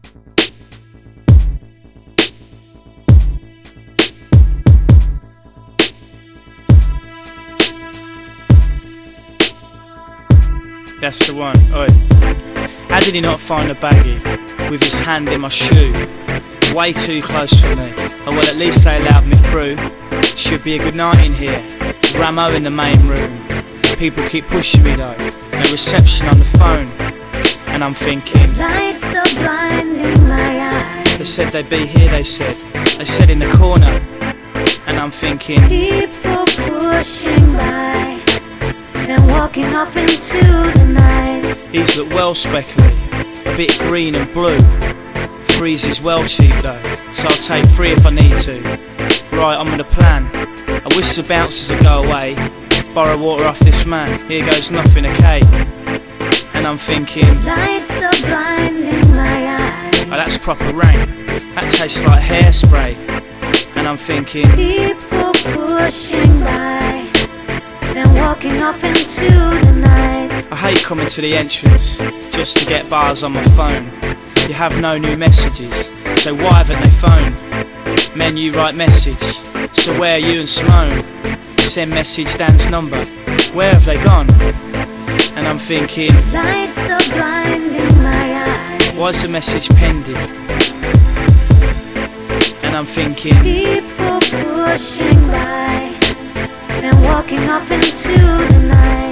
That's the one. Oi. How did he not find the baggie with his hand in my shoe? Way too close for me. Oh well, at least they allowed me through. Should be a good night in here. Ramo in the main room. People keep pushing me though. No reception on the phone. And I'm thinking, lights are blinding my eyes. They said they'd be here, they said. They said in the corner. And I'm thinking, people pushing by, then walking off into the night. These look well speckly, a bit green and blue. Three's is well cheap though, so I'll take 3 if I need to. Right, I'm on a plan. I wish the bouncers would go away. Borrow water off this man, here goes nothing, okay. And I'm thinking, lights are blinding my eyes. Oh, that's proper rain. That tastes like hairspray. And I'm thinking, people pushing by, then walking off into the night. I hate coming to the entrance just to get bars on my phone. You have no new messages, so why haven't they phoned? Menu write message, so where are you and Simone? Send message Dan's number, where have they gone? And I'm thinking, lights are blinding my eyes. Why's the message pending? And I'm thinking, people pushing by, then walking off into the night.